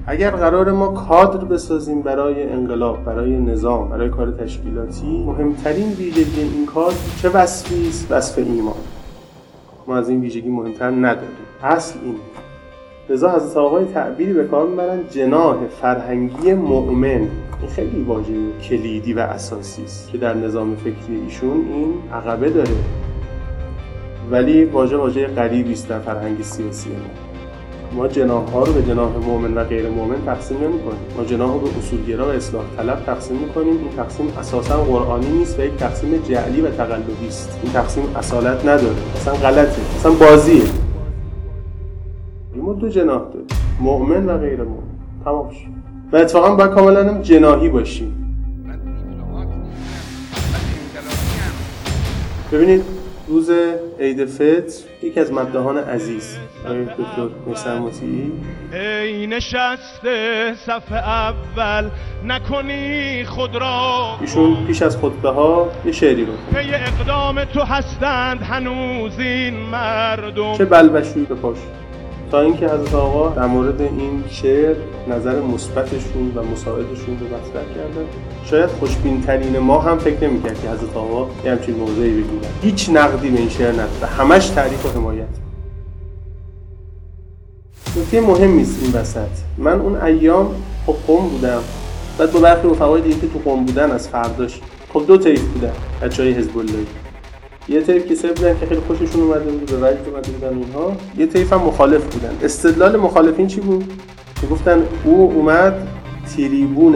اگر قرار ما کادر بسازیم برای انقلاب، برای نظام، برای کار تشکیلاتی، مهمترین ویژگی این کادر چه وصفی است؟ وصف ایمان. ما از این ویژگی مهمتر نداریم. اصل این. لذا حضرت آقای تعبیری به کار میبرن جناح فرهنگی مؤمن. این خیلی واژه کلیدی و اساسی است که در نظام فکری ایشون این عقبه داره، ولی واژه غریبی است در فرهنگ سیاسی ما جناح‌ها رو به جناح مؤمن و غیر مؤمن تقسیم نمی‌کنیم. ما جناح رو به اصولگرا و اصلاح طلب تقسیم می‌کنیم. این تقسیم اساساً قرآنی نیست و یک تقسیم جعلی و تقلبی است. این تقسیم اصالت نداره. اصلا غلطه. اصلا بازیه. ما دو جناح داریم، مؤمن و غیر مؤمن. تمام شد. و اتفاقاً باید کاملاً هم جناحی باشیم. ببینید روز عید فطر یکی از مداحان عزیز آقای دکتر محسن مطیعی، ای نشسته صف اول نکنی خود را، ایشون پیش از خطبه ها یه شعری رو پی اقدام تو هستند هنوز این مردم، چه بلبشویی به پاش، تا اینکه حضرت آقا در مورد این شعر نظر مثبتشون و مساعدشون رو مطرح کردن. شاید خوشبین‌ترین ما هم فکر نمی‌کرد که حضرت آقا یه همچین موضعی بگیرن. هیچ نقدی به این شعر نداره، همش تعریف و حمایت. نکته مهمی است این وسط. من اون ایام خب قم بودم، بعد با برخی رفقای دیگه که تو قم بودن از فرداش خب دو طیف بودن بچهای حزب الله. یه طیف کسایی بودن که خیلی خوششون اومده بود، به وجد اومده بودن اینها. یه طیف هم مخالف بودن. استدلال مخالفین چی بود؟ میگفتن او اومد تریبون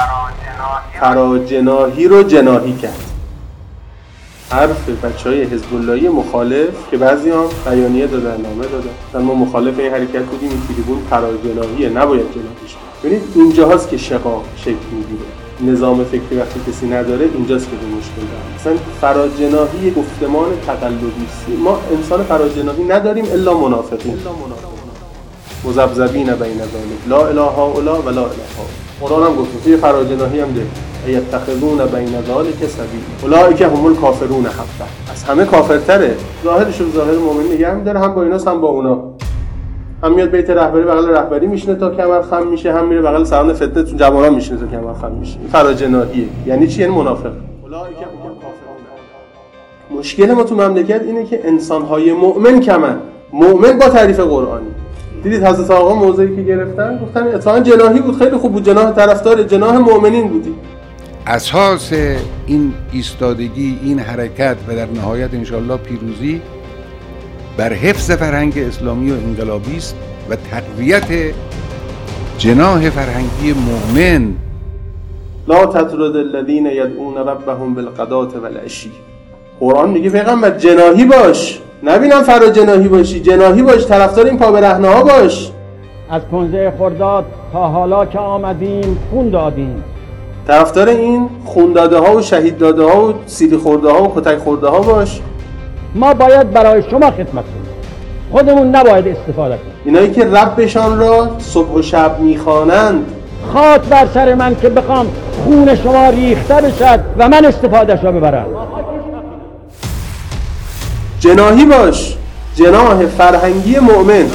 فراجناحی رو جناحی کرد. حرف بچهای حزب اللهی مخالف که بعضی هم بیانیه دادن، نامه دادن، ما مخالف این حرکت بودیم، این تریبون فراجناحیه، نباید جناحی شه. ببینید اینجاست که شقاق شکل میگیره. نظام فکری وقتی کسی نداره اینجاست که به مشکل داره. مثلا فراجناحی گفتمان تقلبی است. ما انسان فراجناحی نداریم الا منافقین. مذبذبین بین ذلک لا اله هؤلاء و لا اله هؤلاء. قرآن هم گفت توی فراجناحی هم ده یتخذون بین ذلک سبیل اولئک هم الکافرون حقا. از همه کافرتره. ظاهرش رو ظاهر مؤمن نگه می‌داره، هم با ایناست هم با اونا. هم میاد بیت رهبری بغل رهبری میشینه تا کمر خم میشه، هم میره بغل سران فتنه تو جوانان میشینه تا کمر خم میشه. این فراجناحیه. یعنی چی؟ یعنی منافق. اولئک هم کافرون. مشکل ما تو مملکت اینه که انسان‌های مؤمن کمن. مؤمن با تعریف قرآنی. دیدید حضرت آقا موضعی که گرفتن گفتن اتفاقا جناحی بود، خیلی خوب بود، جناح طرفدار جناح مؤمنین بودی. اساس این ایستادگی، این حرکت و در نهایت انشالله پیروزی بر حفظ فرهنگ اسلامی و انقلابی است و تقویت جناح فرهنگی مؤمن. لا تطرد الذین یدعون ربهم بالغداة والعشی. قرآن میگه پیغمبر جناحی باش، نبینم فراجناحی باشی، جناحی باش، طرفدار این پا برهنه ها باش. از 15 خرداد تا حالا که آمدیم خون دادیم. طرفدار این خون داده ها و شهید داده ها و سیلی خورده ها و کتک خورده ها باش. ما باید برای شما خدمت کنیم، خودمون نباید استفاده کنیم. اینایی که ربشان را صبح و شب میخوانند، خاک بر سر من که بخوام خون شما ریخته بشد و من استفادهش را ببرم. جناحی باش، جناح فرهنگی مؤمن.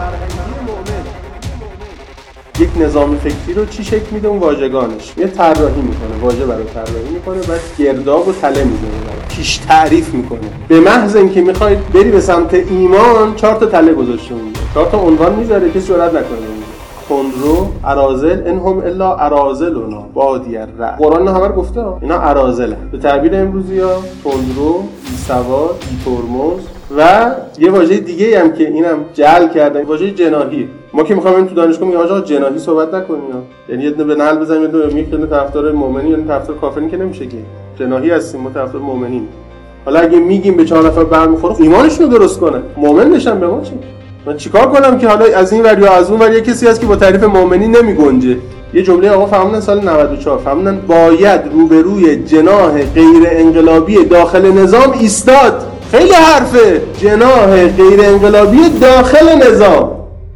یک نظام فکری رو چی شکل میده؟ اون واژگانش یه طراحی میکنه، واژه برای طراحی میکنه، بعد گرداب و تله میزنه، پیش تعریف میکنه. به محض اینکه میخواید بری به سمت ایمان 4 تا تله گذاشته اونجا، 4 تا عنوان میذاره که جرئت نکنه. تندرو اراذل انهم الا اراذلنا بادی الرأی. قرآن همه رو گفته اینا اراذل. به تعبیر امروزی ها تندرو، بی‌سواد، بی‌ترمز و یه واژه دیگه هم که اینم جعل کردن، واژه جناحی. ما که می‌خوایم تو دانشگاه میگیم آقا جناحی صحبت نکنیم، یعنی یه به نعل بزنیم، یه دو میگه طرفدار مؤمنین یعنی طرفدار کافرین که نمیشه که. جناحی هستیم، ما طرفدار مؤمنین. حالا اگه میگیم به 4 نفر برمیخوره ایمانشون رو درست کنه، مؤمن بشن، به ما چی؟ من چیکار کنم که حالا از این ور یا از اون ور یه کسی هست که با تعریف مؤمنی نمیگنجه. یه جمله آقا فهمیدن سال 94 فهمیدن باید روبروی جناح غیر انقلابی داخل نظام ایستاد. خیلی حرفه، جناح غیر انقلابی داخل نظام.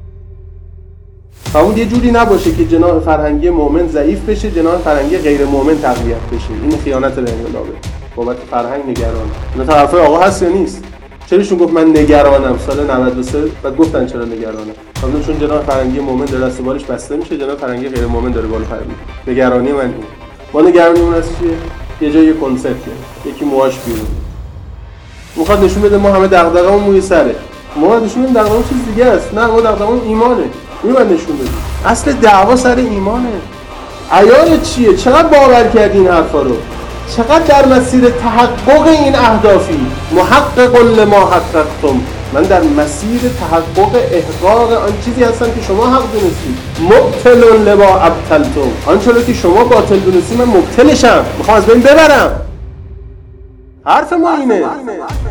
همون یه جوری نباشه که جناح فرهنگی مؤمن ضعیف بشه، جناح فرهنگی غیر مؤمن تقویت بشه. این خیانت به انقلابه. بابت فرهنگ نگران. اینا طرفای آقا هست یا نیست؟ چراشون گفت من نگرانم سال 93 بعد گفتن چرا نگرانم؟ خب چون جناب فرنگی مومن داره دست و بالش بسته میشه، جناب فرنگی غیر مومن داره بالا پر میره. نگرانی من این. ما نگرانیمون از چیه؟ یه جای کنسرت یکی موهاش بیرون میخواد نشون بده ما همه دغدغه‌مون موی سره. ما نشون بدیم دغدغه‌مون چیز دیگه است. نه، ما دغدغه‌مون ایمانه. میبند نشون بدیم اصل دعوا سر ایمانه. عیار چیه؟ چقدر باور کردی این حرفا رو؟ چقدر در مسیر تحقق این اهدافی؟ محقق لما حققتم. من در مسیر تحقق احقاق آن چیزی هستم که شما حق دونستید. مبتل لما ابطلتم. آنچه که شما باطل دونستی من مبتلشم، میخوام از بین ببرم. حرف ما اینه.